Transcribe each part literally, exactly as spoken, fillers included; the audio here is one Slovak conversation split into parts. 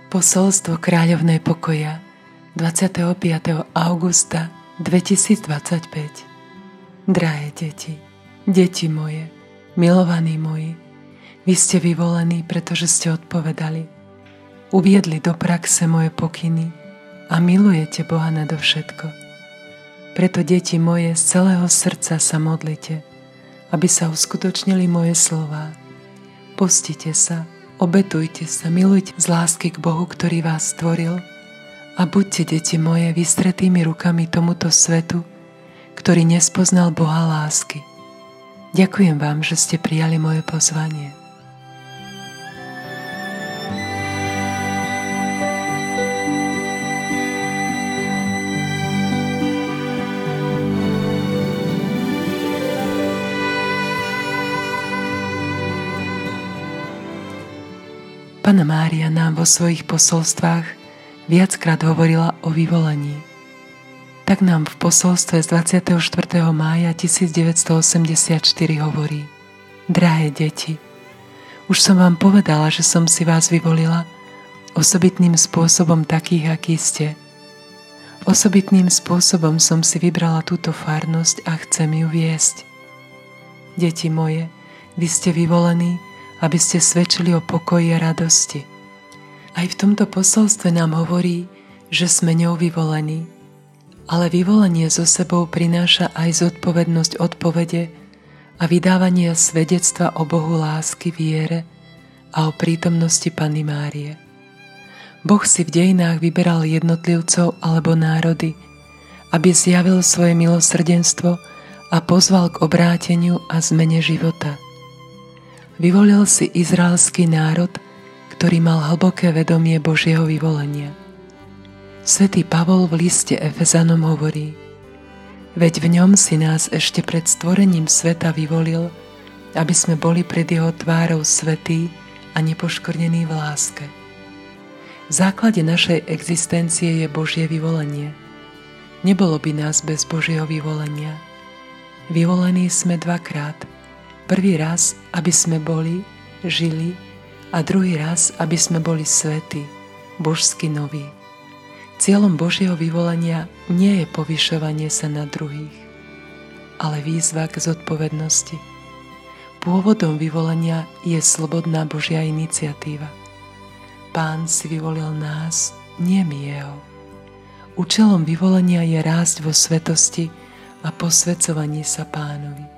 Posolstvo kráľovnej pokoja dvadsiateho piateho augusta dvetisícdvadsaťpäť. Drahé deti, deti moje, milovaní moji, vy ste vyvolení, pretože ste odpovedali, uviedli do praxe moje pokyny a milujete Boha nadovšetko. Preto, deti moje, z celého srdca sa modlite, aby sa uskutočnili moje slová. Postite sa, obetujte sa, milujte z lásky k Bohu, ktorý vás stvoril, a buďte, deti moje, vystretými rukami tomuto svetu, ktorý nespoznal Boha lásky. Ďakujem vám, že ste prijali moje pozvanie. Panna Mária nám vo svojich posolstvách viackrát hovorila o vyvolení. Tak nám v posolstve z dvadsiateho štvrtého mája tisícdeväťstoosemdesiatštyri hovorí: Drahé deti, už som vám povedala, že som si vás vyvolila osobitným spôsobom takých, akí ste. Osobitným spôsobom som si vybrala túto farnosť a chcem ju viesť. Deti moje, vy ste vyvolení, aby ste svedčili o pokoji a radosti. Aj v tomto posolstve nám hovorí, že sme ňou vyvolení, ale vyvolenie so sebou prináša aj zodpovednosť odpovede a vydávanie svedectva o Bohu lásky, viere a o prítomnosti Panny Márie. Boh si v dejinách vyberal jednotlivcov alebo národy, aby zjavil svoje milosrdenstvo a pozval k obráteniu a zmene života. Vyvolil si izraelský národ, ktorý mal hlboké vedomie Božieho vyvolenia. Svätý Pavol v liste Efezanom hovorí: Veď v ňom si nás ešte pred stvorením sveta vyvolil, aby sme boli pred jeho tvárou svätí a nepoškvrnení v láske. V základe našej existencie je Božie vyvolenie. Nebolo by nás bez Božieho vyvolenia. Vyvolení sme dvakrát. Prvý raz, aby sme boli, žili, a druhý raz, aby sme boli svätí, božsky noví. Cieľom Božieho vyvolenia nie je povyšovanie sa na druhých, ale výzva k zodpovednosti. Pôvodom vyvolenia je slobodná Božia iniciatíva. Pán si vyvolil nás, nie my jeho. Účelom vyvolenia je rásť vo svetosti a posväcovaní sa Pánovi.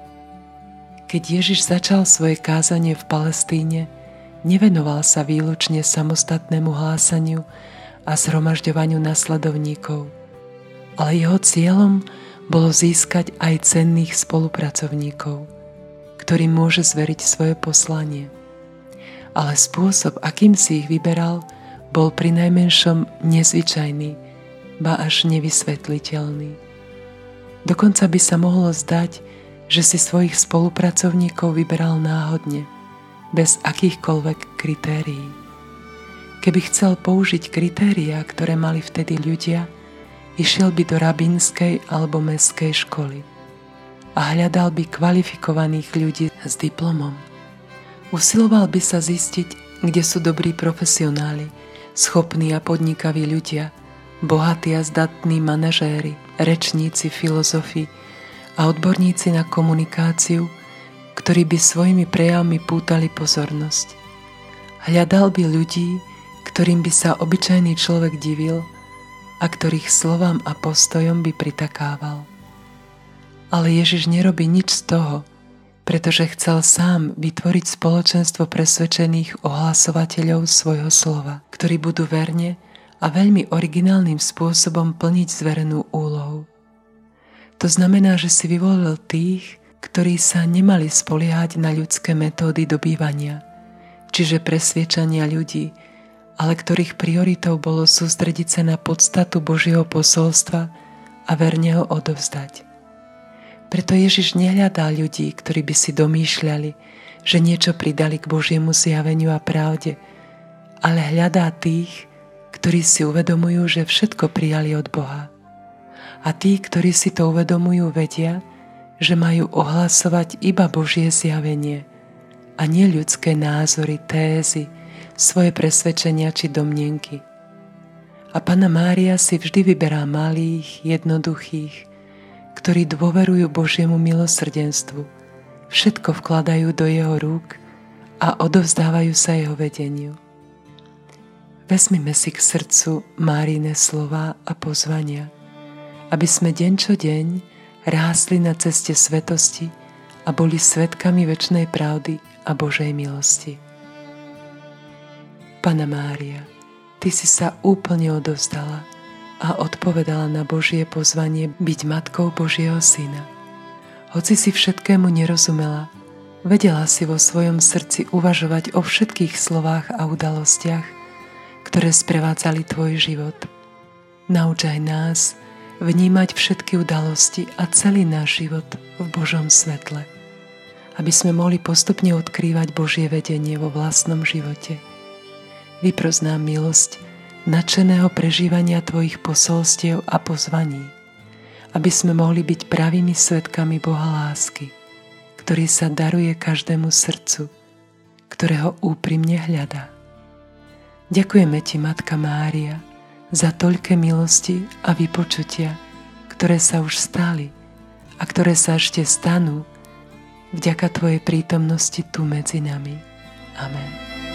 Keď Ježiš začal svoje kázanie v Palestíne, nevenoval sa výlučne samostatnému hlásaniu a zhromažďovaniu nasledovníkov, ale jeho cieľom bolo získať aj cenných spolupracovníkov, ktorým môže zveriť svoje poslanie. Ale spôsob, akým si ich vyberal, bol prinajmenšom nezvyčajný, ba až nevysvetliteľný. Dokonca by sa mohlo zdať, že si svojich spolupracovníkov vyberal náhodne, bez akýchkoľvek kritérií. Keby chcel použiť kritériá, ktoré mali vtedy ľudia, išiel by do rabínskej alebo mestskej školy a hľadal by kvalifikovaných ľudí s diplomom. Usiloval by sa zistiť, kde sú dobrí profesionáli, schopní a podnikaví ľudia, bohatí a zdatní manažéri, rečníci, filozofi a odborníci na komunikáciu, ktorí by svojimi prejavmi pútali pozornosť. Hľadal by ľudí, ktorým by sa obyčajný človek divil a ktorých slovám a postojom by pritakával. Ale Ježiš nerobí nič z toho, pretože chcel sám vytvoriť spoločenstvo presvedčených ohlasovateľov svojho slova, ktorí budú verne a veľmi originálnym spôsobom plniť zverenú úlohu. To znamená, že si vyvolil tých, ktorí sa nemali spoliehať na ľudské metódy dobývania, čiže presviečania ľudí, ale ktorých prioritou bolo sústrediť sa na podstatu Božieho posolstva a verne ho odovzdať. Preto Ježiš nehľadá ľudí, ktorí by si domýšľali, že niečo pridali k Božiemu zjaveniu a pravde, ale hľadá tých, ktorí si uvedomujú, že všetko prijali od Boha. A tí, ktorí si to uvedomujú, vedia, že majú ohlasovať iba Božie zjavenie a nie ľudské názory, tézy, svoje presvedčenia či domnienky. A Panna Mária si vždy vyberá malých, jednoduchých, ktorí dôverujú Božiemu milosrdenstvu, všetko vkladajú do jeho rúk a odovzdávajú sa jeho vedeniu. Vezmime si k srdcu Márine slová a pozvania, aby sme deň čo deň rástli na ceste svetosti a boli svedkami večnej pravdy a Božej milosti. Panna Mária, Ty si sa úplne odovzdala a odpovedala na Božie pozvanie byť matkou Božieho Syna. Hoci si všetkému nerozumela, vedela si vo svojom srdci uvažovať o všetkých slovách a udalostiach, ktoré sprevádzali tvoj život. Nauč aj nás vnímať všetky udalosti a celý náš život v Božom svetle, aby sme mohli postupne odkrývať Božie vedenie vo vlastnom živote. Vypros nám milosť nadšeného prežívania tvojich posolstiev a pozvaní, aby sme mohli byť pravými svedkami Boha lásky, ktorý sa daruje každému srdcu, ktorého úprimne hľadá. Ďakujeme Ti, Matka Mária, za toľké milosti a vypočutia, ktoré sa už stali a ktoré sa ešte stanú vďaka Tvojej prítomnosti tu medzi nami. Amen.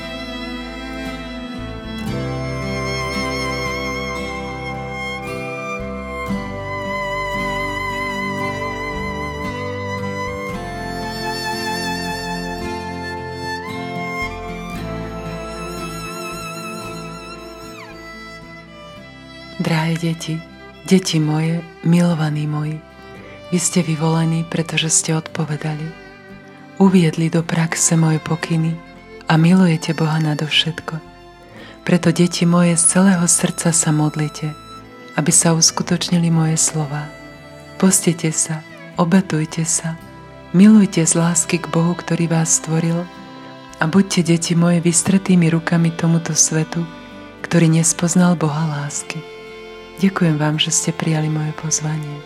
Drahé deti, deti moje, milovaní moji, vy ste vyvolení, pretože ste odpovedali. Uviedli do praxe moje pokyny a milujete Boha nadovšetko. Preto, deti moje, z celého srdca sa modlite, aby sa uskutočnili moje slová. Postite sa, obetujte sa, milujte z lásky k Bohu, ktorý vás stvoril, a buďte, deti moje, vystretými rukami tomuto svetu, ktorý nespoznal Boha lásky. Ďakujem vám, že ste prijali moje pozvanie.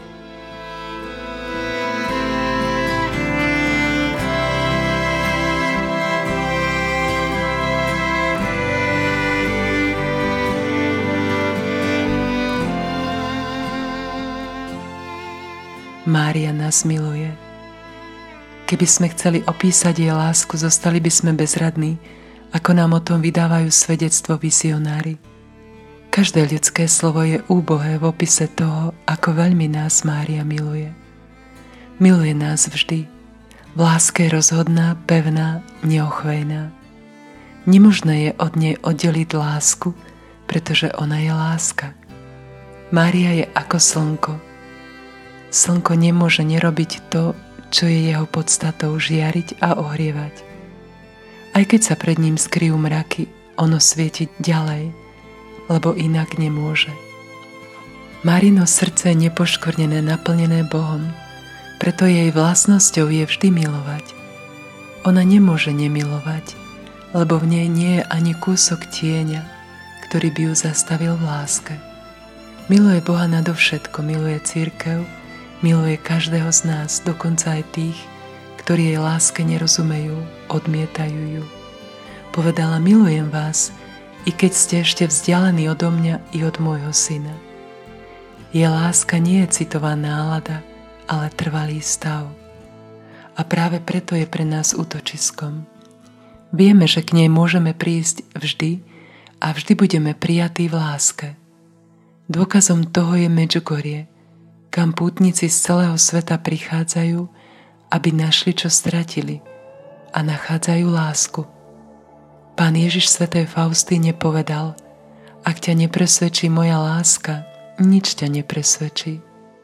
Mária nás miluje. Keby sme chceli opísať jej lásku, zostali by sme bezradní, ako nám o tom vydávajú svedectvo vizionári. Každé ľudské slovo je úbohé v opise toho, ako veľmi nás Mária miluje. Miluje nás vždy. V láske je rozhodná, pevná, neochvejná. Nemožné je od nej oddeliť lásku, pretože ona je láska. Mária je ako slnko. Slnko nemôže nerobiť to, čo je jeho podstatou, žiariť a ohrievať. Aj keď sa pred ním skryjú mraky, ono svieti ďalej, lebo inak nemôže. Márino srdce je nepoškvrnené, naplnené Bohom, preto jej vlastnosťou je vždy milovať. Ona nemôže nemilovať, lebo v nej nie je ani kúsok tieňa, ktorý by ju zastavil v láske. Miluje Boha nadovšetko, miluje cirkev, miluje každého z nás, dokonca aj tých, ktorí jej láske nerozumejú, odmietajú ju. Povedala: milujem vás, i keď ste ešte vzdialení odo mňa i od môjho syna. Jej láska nie je citová nálada, ale trvalý stav. A práve preto je pre nás útočiskom. Vieme, že k nej môžeme prísť vždy a vždy budeme prijatí v láske. Dôkazom toho je Medžugorie, kam pútnici z celého sveta prichádzajú, aby našli, čo stratili, a nachádzajú lásku. Pán Ježiš svätej Faustíne povedal: ak ťa nepresvedčí moja láska, nič ťa nepresvedčí.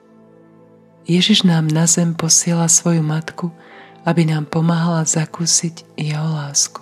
Ježiš nám na zem posiela svoju matku, aby nám pomáhala zakúsiť jeho lásku.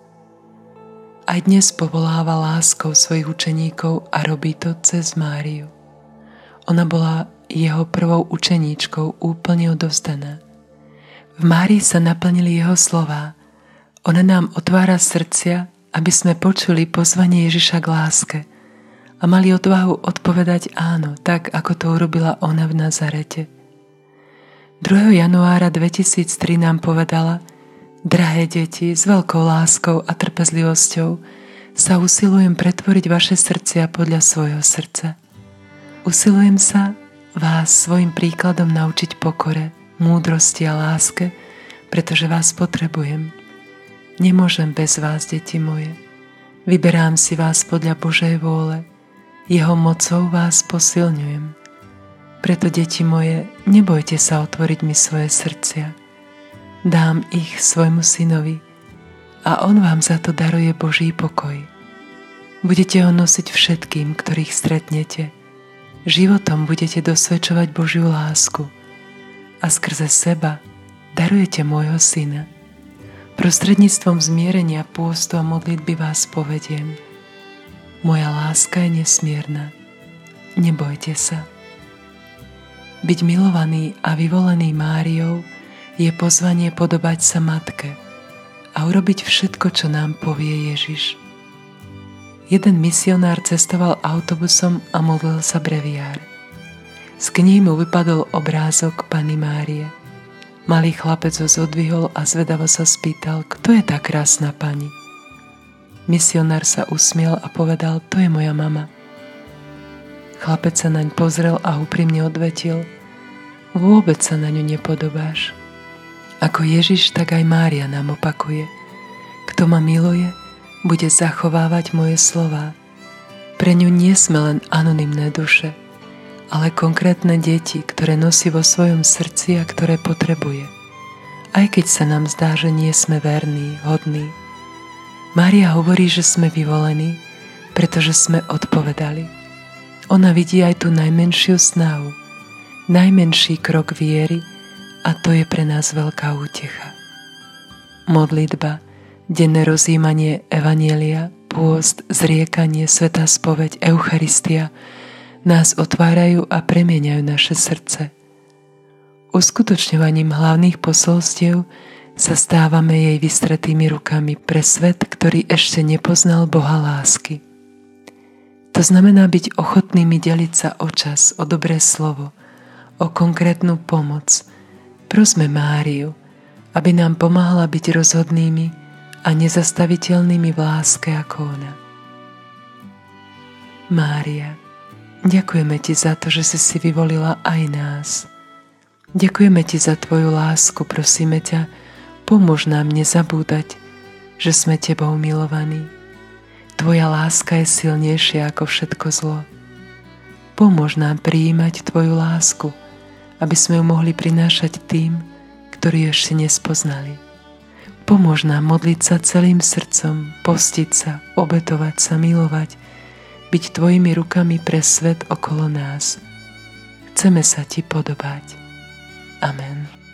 Aj dnes povoláva láskou svojich učeníkov a robí to cez Máriu. Ona bola jeho prvou učeníčkou, úplne odovzdaná. V Márii sa naplnili jeho slová. Ona nám otvára srdcia, aby sme počuli pozvanie Ježiša k láske a mali odvahu odpovedať áno, tak ako to urobila ona v Nazarete. druhého januára dvetisíctri nám povedala: Drahé deti, s veľkou láskou a trpezlivosťou sa usilujem pretvoriť vaše srdcia podľa svojho srdca. Usilujem sa vás svojim príkladom naučiť pokore, múdrosti a láske, pretože vás potrebujem. Nemôžem bez vás, deti moje. Vyberám si vás podľa Božej vôle. Jeho mocou vás posilňujem. Preto, deti moje, nebojte sa otvoriť mi svoje srdcia. Dám ich svojmu synovi a on vám za to daruje Boží pokoj. Budete ho nosiť všetkým, ktorých stretnete. Životom budete dosvedčovať Božiu lásku a skrze seba darujete môjho syna. Prostredníctvom zmierenia, pôstu a modlitby vás povediem. Moja láska je nesmierna. Nebojte sa. Byť milovaný a vyvolený Máriou je pozvanie podobať sa matke a urobiť všetko, čo nám povie Ježiš. Jeden misionár cestoval autobusom a modlil sa breviár. Z knihy mu vypadol obrázok Panny Márie. Malý chlapec ho zodvihol a zvedavo sa spýtal, kto je tá krásna pani. Misionár sa usmiel a povedal, to je moja mama. Chlapec sa naň pozrel a úprimne odvetil, vôbec sa na ňu nepodobáš. Ako Ježiš, tak aj Mária nám opakuje. Kto ma miluje, bude zachovávať moje slová. Pre ňu nie sme len anonymné duše, ale konkrétne deti, ktoré nosí vo svojom srdci a ktoré potrebuje. Aj keď sa nám zdá, že nie sme verní, hodní. Mária hovorí, že sme vyvolení, pretože sme odpovedali. Ona vidí aj tú najmenšiu snahu, najmenší krok viery, a to je pre nás veľká útecha. Modlitba, denné rozjímanie evanjelia, pôst, zriekanie, svätá spoveď, Eucharistia nás otvárajú a premieňajú naše srdce. Uskutočňovaním hlavných posolstiev sa stávame jej vystretými rukami pre svet, ktorý ešte nepoznal Boha lásky. To znamená byť ochotnými deliť sa o čas, o dobré slovo, o konkrétnu pomoc. Prosme Máriu, aby nám pomáhala byť rozhodnými a nezastaviteľnými v láske ako ona. Mária, ďakujeme ti za to, že si si vyvolila aj nás. Ďakujeme ti za tvoju lásku, prosíme ťa, pomôž nám nezabúdať, že sme tebou milovaní. Tvoja láska je silnejšia ako všetko zlo. Pomôž nám prijímať tvoju lásku, aby sme ju mohli prinášať tým, ktorí ešte nespoznali. Pomôž nám modliť sa celým srdcom, postiť sa, obetovať sa, milovať, byť tvojimi rukami pre svet okolo nás. Chceme sa ti podobať. Amen.